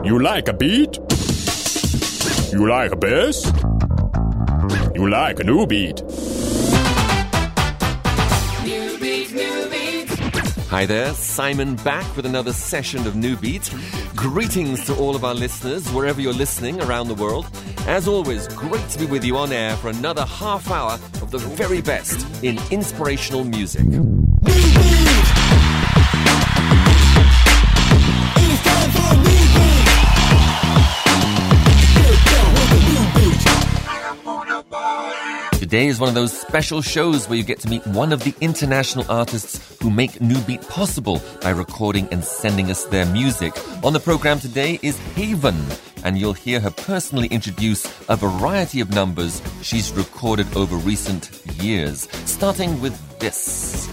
You like a beat? You like a bass? You like a new beat? New beat, new beat. Hi there, Simon back with another session of New Beat. Greetings to all of our listeners, wherever you're listening around the world. As always, great to be with you on air for another half hour of the very best in inspirational music. Today is one of those special shows where you get to meet one of the international artists who make New Beat possible by recording and sending us their music. On the program today is Haven, and you'll hear her personally introduce a variety of numbers she's recorded over recent years, starting with this.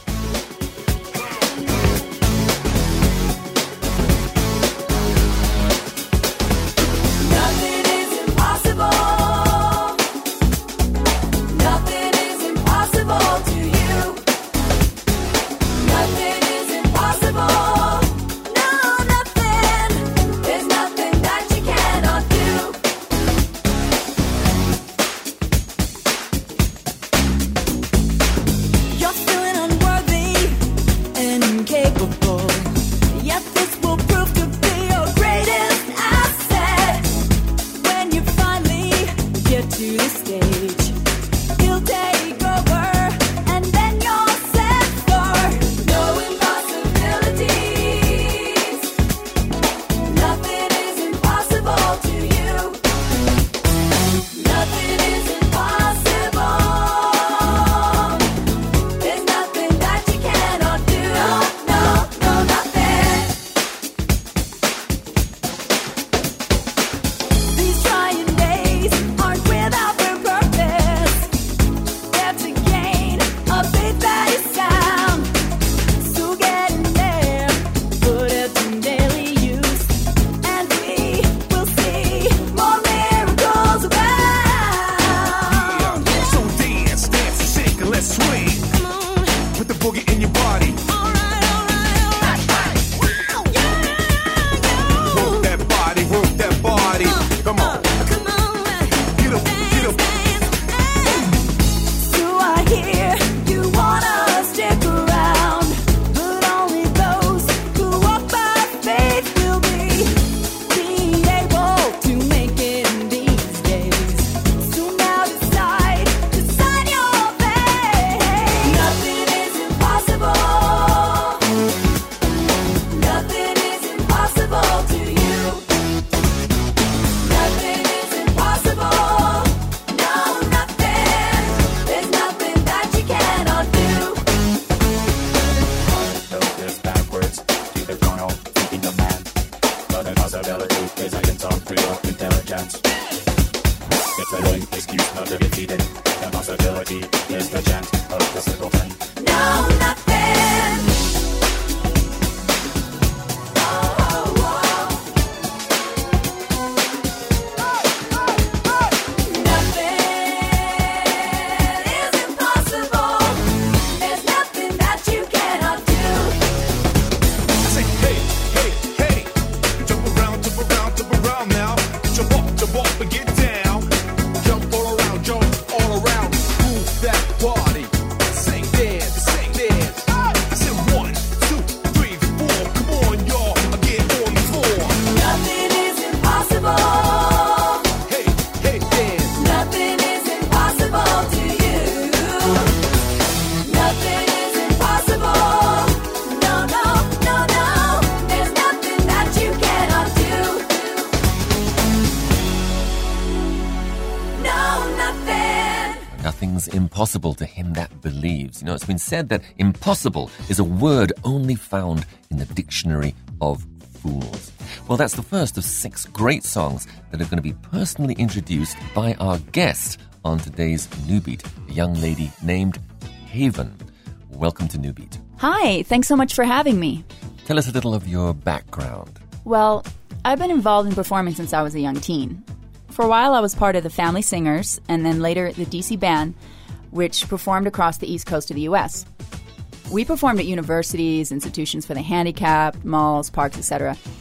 Impossible to him that believes. You know, it's been said that impossible is a word only found in the dictionary of fools. Well, that's the first of 6 great songs that are going to be personally introduced by our guest on today's New Beat, a young lady named Haven. Welcome to New Beat. Hi, thanks so much for having me. Tell us a little of your background. Well, I've been involved in performing since I was a young teen. For a while, I was part of the Family Singers and then later the DC Band, which performed across the East Coast of the U.S. We performed at universities, institutions for the handicapped, malls, parks, etc.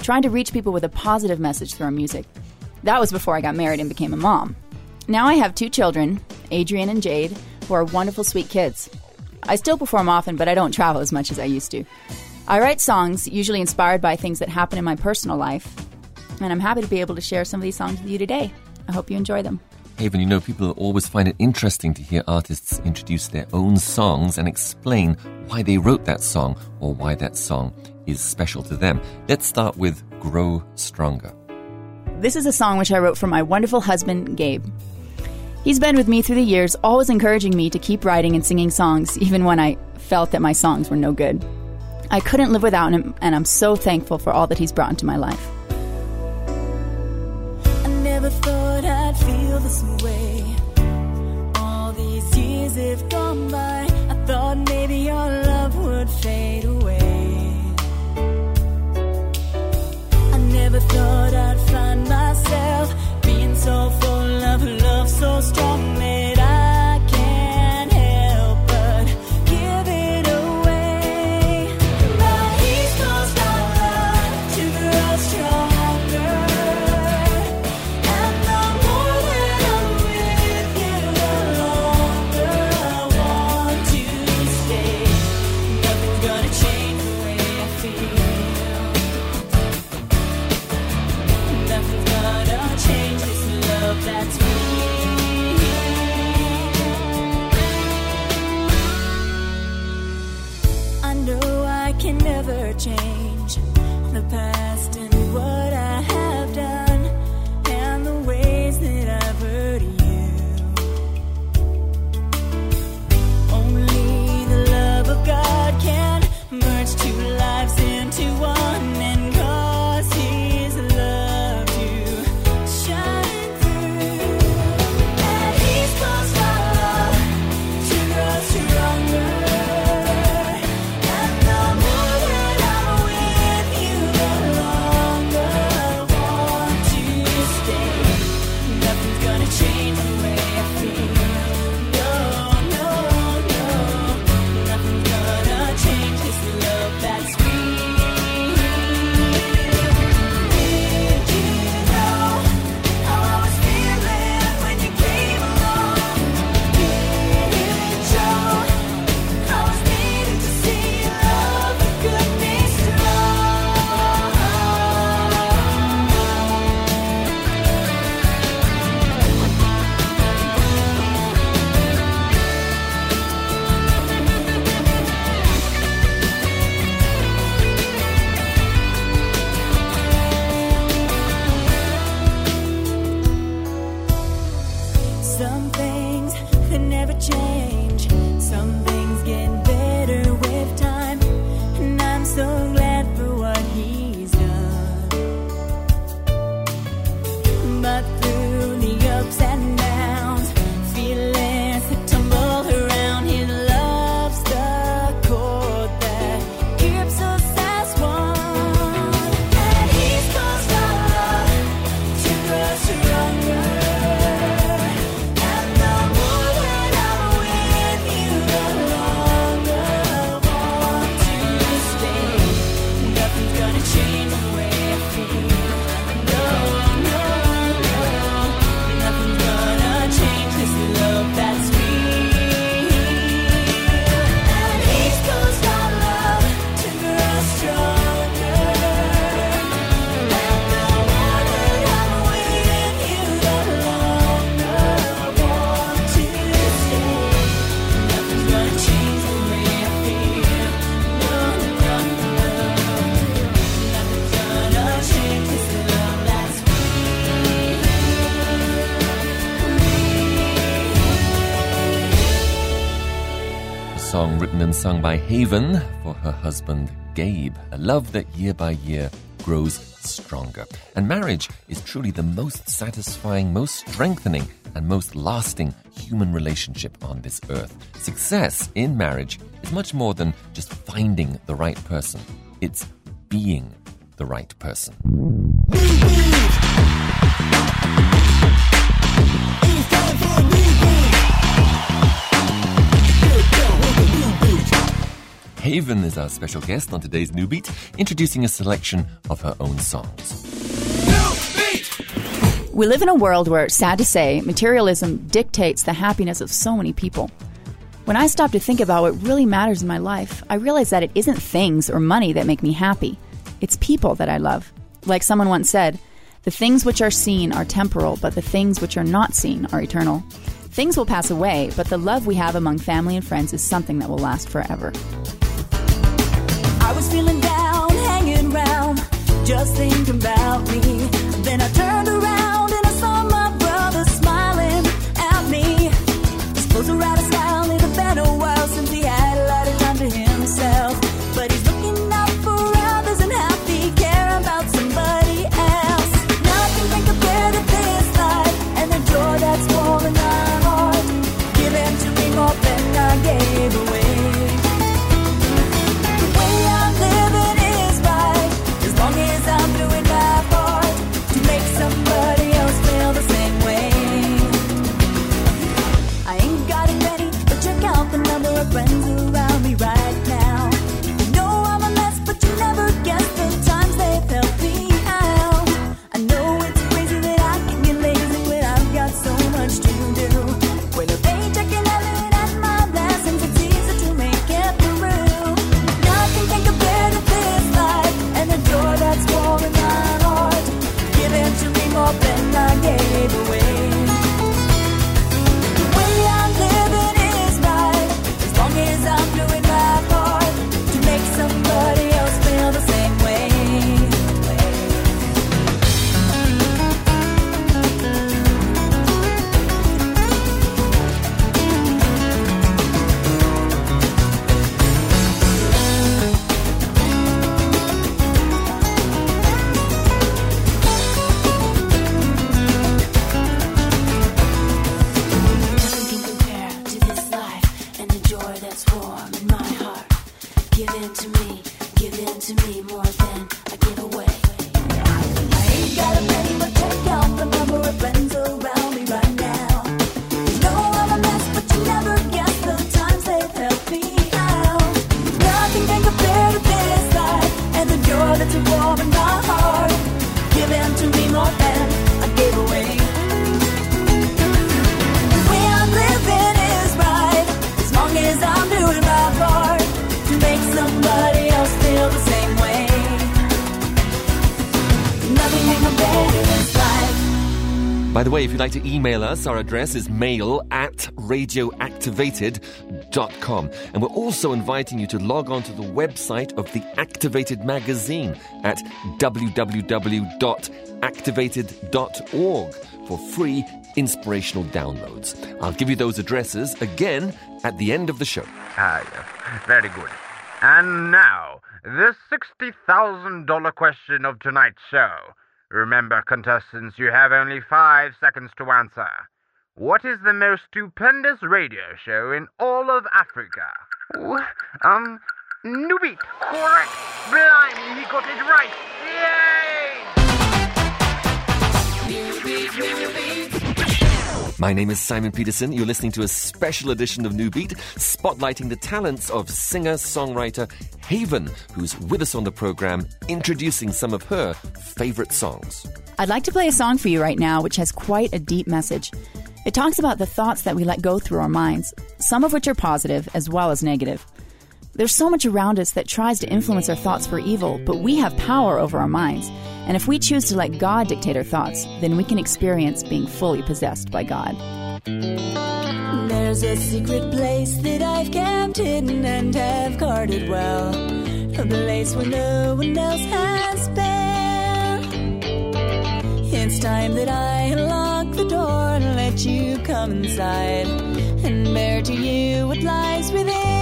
trying to reach people with a positive message through our music. That was before I got married and became a mom. Now I have 2 children, Adrian and Jade, who are wonderful, sweet kids. I still perform often, but I don't travel as much as I used to. I write songs, usually inspired by things that happen in my personal life, and I'm happy to be able to share some of these songs with you today. I hope you enjoy them. Haven, you know, people always find it interesting to hear artists introduce their own songs and explain why they wrote that song or why that song is special to them. Let's start with Grow Stronger. This is a song which I wrote for my wonderful husband, Gabe. He's been with me through the years, always encouraging me to keep writing and singing songs, even when I felt that my songs were no good. I couldn't live without him, and I'm so thankful for all that he's brought into my life. I never thought I'd feel this way. All these years have gone by. I thought maybe your love would fade away. I never thought I'd find myself being so full of love, so strong that I can't help but give it away. But he's caused our love to grow stronger. And the more that I'm with you, the longer I want to stay. Nothing's gonna change the way I feel. Nothing's gonna change this love that's real. I know I can never change the past and what I have done and the ways that I've hurt you. Only the love of God can merge 2 lives into one and cause His love to shine through. And He's caused our love to grow stronger. And the more that I'm with you, the longer I want to stay. Nothing's gonna change the way I feel. No, no, no. Nothing's gonna change this love that's real. Did you know how I was feeling when you came along? Did it show I was needing to see love that could be strong? Some things could never change. Some things get better with time. And I'm so glad for what He's done. But through the ups and downs, feelings that tumble around, His love's the cord that keeps us as one. And He's caused our love to grow stronger. And the more that I'm with you, the longer I want to stay. Nothing's gonna change the way I feel. No, no, no. Nothing's gonna change this love that's real. And He's caused our love to grow stronger. And the more that I'm with you, the longer I want to stay. Nothing's gonna change the way I feel. No, no, no. Nothing's gonna change this love that's A song written and sung by Haven for her husband Gabe. A love that year by year grows stronger. And marriage is truly the most satisfying, most strengthening, and most lasting human relationship on this earth. Success in marriage is much more than just finding the right person. It's being the right person. Haven is our special guest on today's New Beat, introducing a selection of her own songs. We live in a world where, sad to say, materialism dictates the happiness of so many people. When I stop to think about what really matters in my life, I realize that it isn't things or money that make me happy. It's people that I love. Like someone once said, the things which are seen are temporal, but the things which are not seen are eternal. Things will pass away, but the love we have among family and friends is something that will last forever. I was feeling down, hanging around, just thinking about me. Then I turned around and I saw my brother smiling at me. His clothes were out of style, it had been a while since he had a lot of time to himself. But he's looking out for others and happy, care about somebody else. Nothing can compare to this life and the joy that's warm in my heart. Giving to me more than I gave away. Friends around me right now. You know I'm a mess, but you never guess the times they've helped me out. I know it's crazy that I can get lazy when I've got so much to do. With a paycheck and heaven and my blessings, it's easy to make it through. Nothing can compare to this life and the joy that's warm in my heart. Giving to me more than I gave away. Somebody else feel the same way. Nothing can compare to this life and the joy that's warm in my heart. Give in to me more than I give away. I ain't got a penny, but check out the number of friends around me right now. You know I'm a mess, but you never guess the times they've helped me out. Nothing can compare to this life and the joy that's warm in my heart. Give in to me more than I gave away. The way I'm living is right, as long as I'm doing my part to make somebody else feel the same way. Nothing can compare to this life. By the way, if you'd like to email us, our address is mail@radioactivated.com. And we're also inviting you to log on to the website of the Activated magazine at www.activated.org for free inspirational downloads. I'll give you those addresses again at the end of the show. Ah, yes. Very good. And now, the $60,000 question of tonight's show. Remember, contestants, you have only 5 seconds to answer. What is the most stupendous radio show in all of Africa? New Beat. Correct. Blimey, he got it right. Yay! New Beat, New Beat. My name is Simon Peterson. You're listening to a special edition of New Beat, spotlighting the talents of singer-songwriter Haven, who's with us on the program, introducing some of her favorite songs. I'd like to play a song for you right now which has quite a deep message. It talks about the thoughts that we let go through our minds, some of which are positive as well as negative. There's so much around us that tries to influence our thoughts for evil, but we have power over our minds. And if we choose to let God dictate our thoughts, then we can experience being fully possessed by God. There's a secret place that I've kept hidden and have guarded well, a place where no one else has been. It's time that I unlock the door and let you come inside and bear to you what lies within.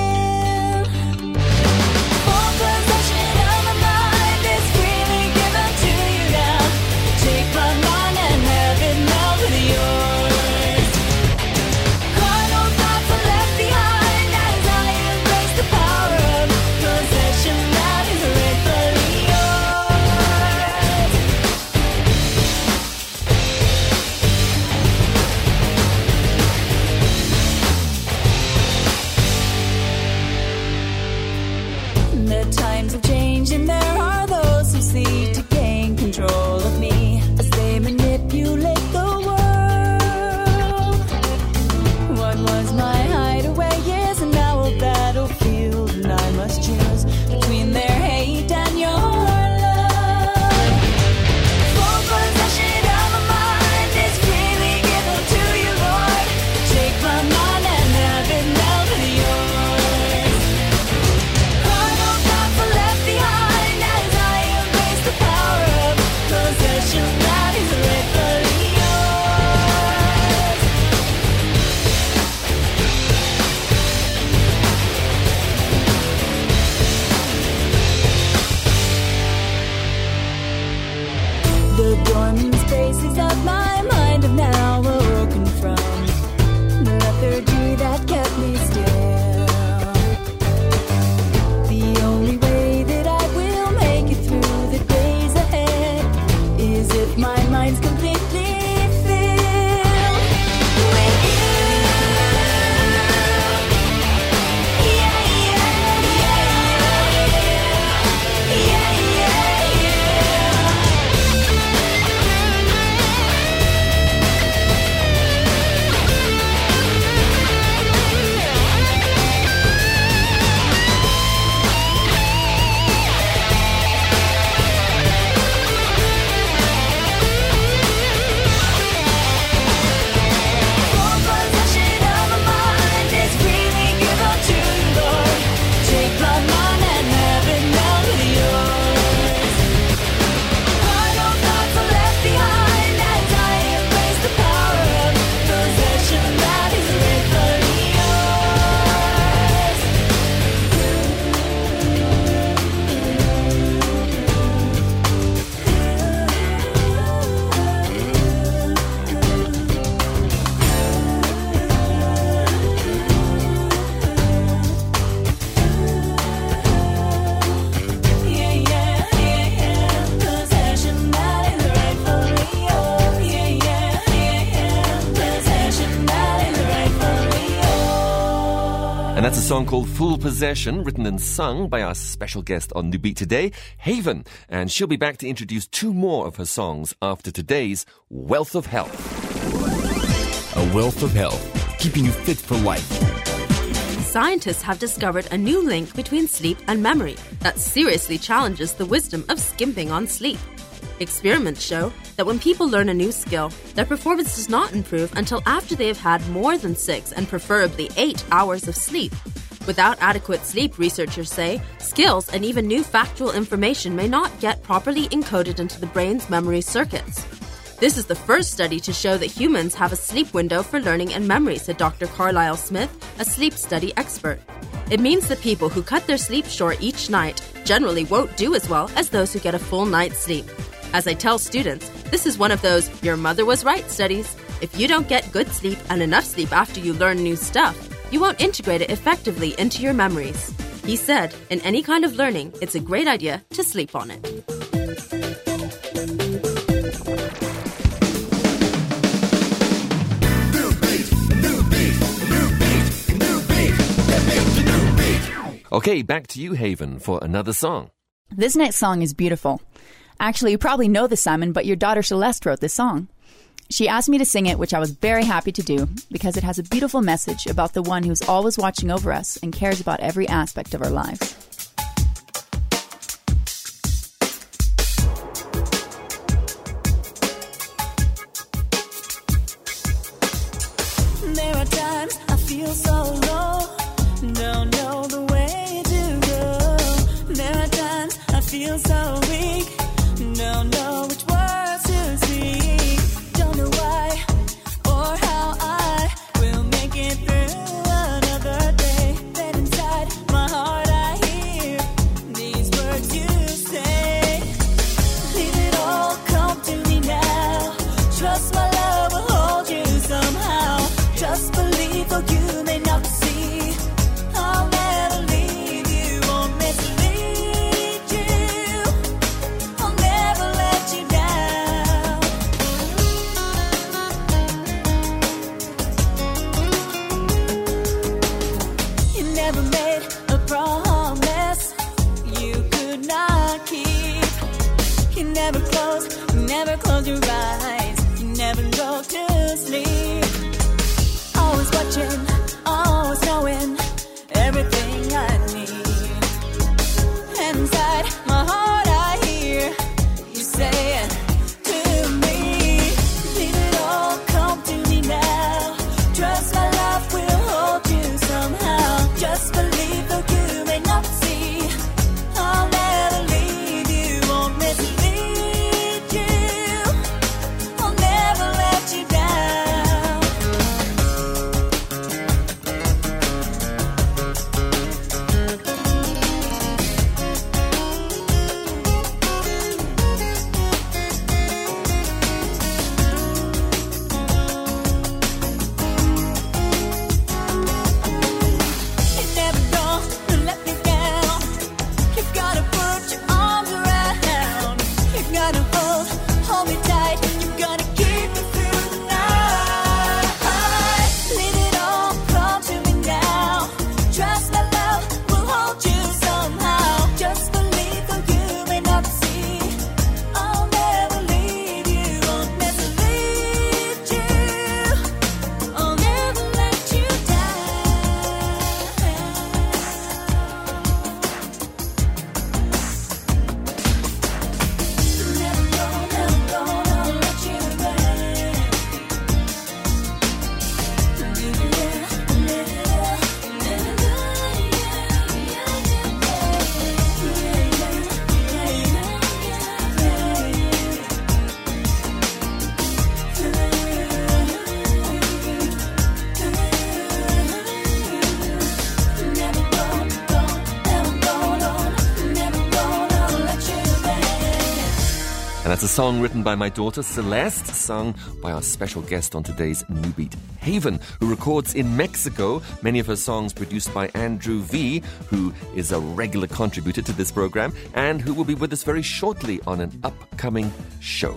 Full possession of my mind is freely given to you now. Take my mind and have it melt with yours. Carnal thoughts are left behind as I embrace the power of possession that is rightfully yours. Dormant spaces of my mind have now woken from the lethargy that kept me still. The only way that I will make it through the days ahead is if my mind's completely filled with you. Yeah, yeah, yeah, yeah, yeah, full possession of my mind is freely given to you, Lord. Take my mind and have it meld with yours. Final thoughts are left behind as I embrace the power of possession that is rightfully yours. Yeah, yeah, yeah, yeah. Possession that is rightfully yours. Yeah, yeah, yeah, yeah. Possession that is rightfully yours. And that's a song called Full Possession, written and sung by our special guest on New Beat today, Haven. And she'll be back to introduce two more of her songs after today's Wealth of Health. A wealth of health, keeping you fit for life. Scientists have discovered a new link between sleep and memory that seriously challenges the wisdom of skimping on sleep. Experiments show that when people learn a new skill, their performance does not improve until after they have had more than 6 and preferably 8 hours of sleep. Without adequate sleep, researchers say, skills and even new factual information may not get properly encoded into the brain's memory circuits. This is the first study to show that humans have a sleep window for learning and memory, said Dr. Carlisle Smith, a sleep study expert. It means that people who cut their sleep short each night generally won't do as well as those who get a full night's sleep. As I tell students, this is one of those "your mother was right" studies. If you don't get good sleep and enough sleep after you learn new stuff, you won't integrate it effectively into your memories. He said, in any kind of learning, it's a great idea to sleep on it. Okay, back to you, Haven, for another song. This next song is beautiful. Actually, you probably know this, Simon, but your daughter Celeste wrote this song. She asked me to sing it, which I was very happy to do, because it has a beautiful message about the one who's always watching over us and cares about every aspect of our lives. There are times I feel so low, don't know the way to go. There are times I feel so weak, don't know which words to speak. Don't know why or how I will make it through another day. Then inside my heart I hear these words you say. Leave it all, come to me now. Trust my love will hold you somehow. Just believe, though you may not see. I'll never leave you, won't mislead you. I'll never let you down. You never made a promise you could not keep. You never closed your eyes. You never go to sleep. Always watching, always knowing everything I need. And inside my heart I hear you say to me, leave it all, come to me now. Trust my love will hold you somehow. Just believe, though you may not see. I'll never leave you, won't mislead you. I'll never let you down. That's a song written by my daughter Celeste, sung by our special guest on today's New Beat, Haven, who records in Mexico. Many of her songs produced by Andrew V, who is a regular contributor to this program and who will be with us very shortly on an upcoming show.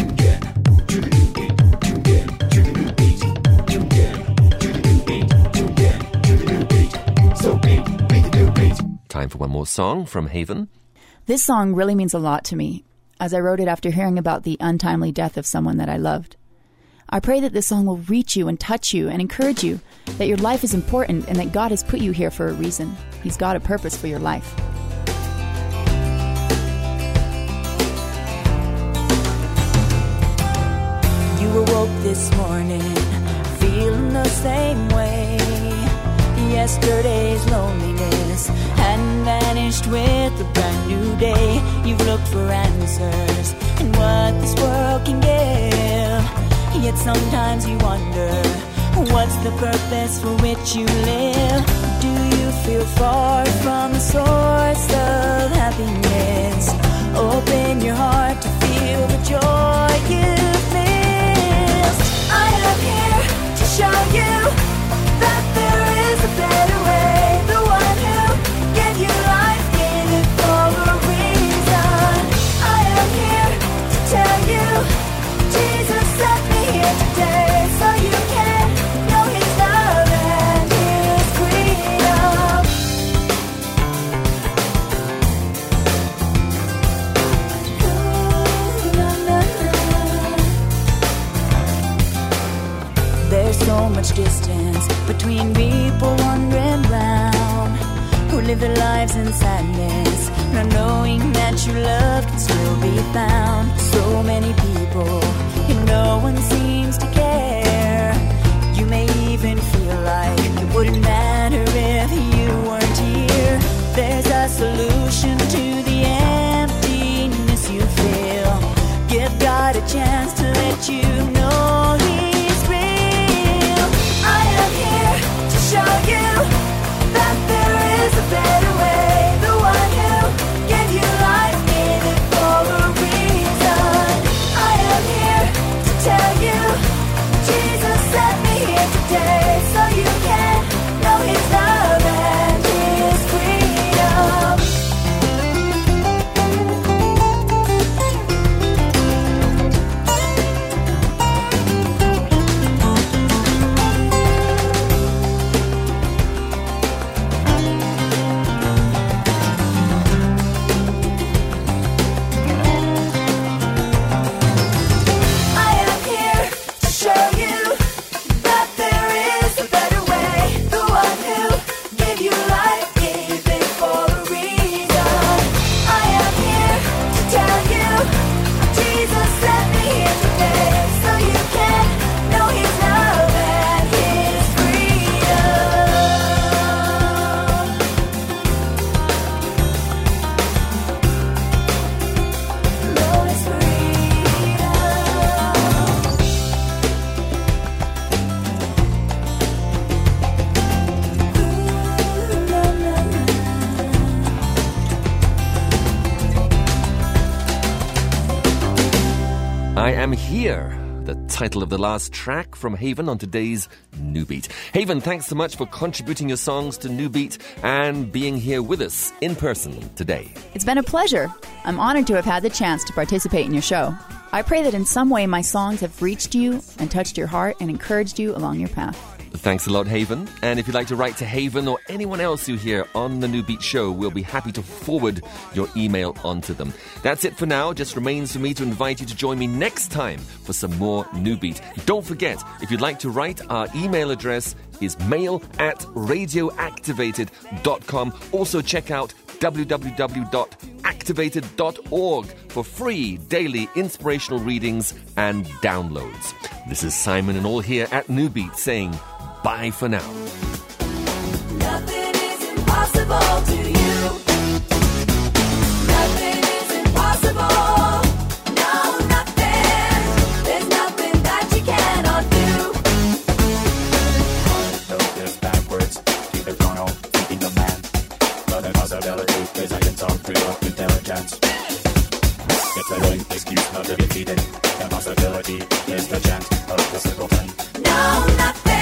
Time for one more song from Haven. This song really means a lot to me, as I wrote it after hearing about the untimely death of someone that I loved. I pray that this song will reach you and touch you and encourage you that your life is important and that God has put you here for a reason. He's got a purpose for your life. You awoke this morning feeling the same way. Yesterday's loneliness hadn't vanished with a brand new day. You've looked for answers in what this world can give. Yet sometimes you wonder, what's the purpose for which you live? Do you feel far from the source of happiness? Open your heart to feel the joy you've missed. I am here to show you that there is a better way. The one who gave you life gave it for a reason. I am here to tell you, Jesus sent me here today, so you can know His love and His freedom. Ooh, la, la, la. There's so much distance between people wandering round, who live their lives in sadness, not knowing that true love can still be found. So many people, and no one seems to care. You may even feel like it wouldn't matter if you weren't here. There's a solution to the emptiness you feel. Give God a chance to let you know He's real. I am here to show you that there is a better way. The one who gave you life gave it for a reason. I am here to tell you, Jesus sent me here today, so you can know His love and His freedom. I am here to show you that there is a better way. The one who gave you life gave it for a reason. I am here to tell you, Jesus sent me here today, so you can know His love and His freedom. Know His freedom. I Am Here, the title of the last track from Haven on today's New Beat. Haven, thanks so much for contributing your songs to New Beat and being here with us in person today. It's been a pleasure. I'm honored to have had the chance to participate in your show. I pray that in some way my songs have reached you and touched your heart and encouraged you along your path. Thanks a lot, Haven. And if you'd like to write to Haven or anyone else you hear on the New Beat Show, we'll be happy to forward your email onto them. That's it for now. Just remains for me to invite you to join me next time for some more New Beat. Don't forget, if you'd like to write, our email address is mail@radioactivated.com. Also check out www.activated.org for free daily inspirational readings and downloads. This is Simon and all here at New Beat saying bye for now. Nothing is impossible to you. Nothing is impossible. No, nothing. There's nothing that you cannot do. Note this backwards, keep it chrono, thinking of man. But the possibility is I can talk through intelligence. It's a lame excuse not to melody is the chant of the simpleton. No, nothing.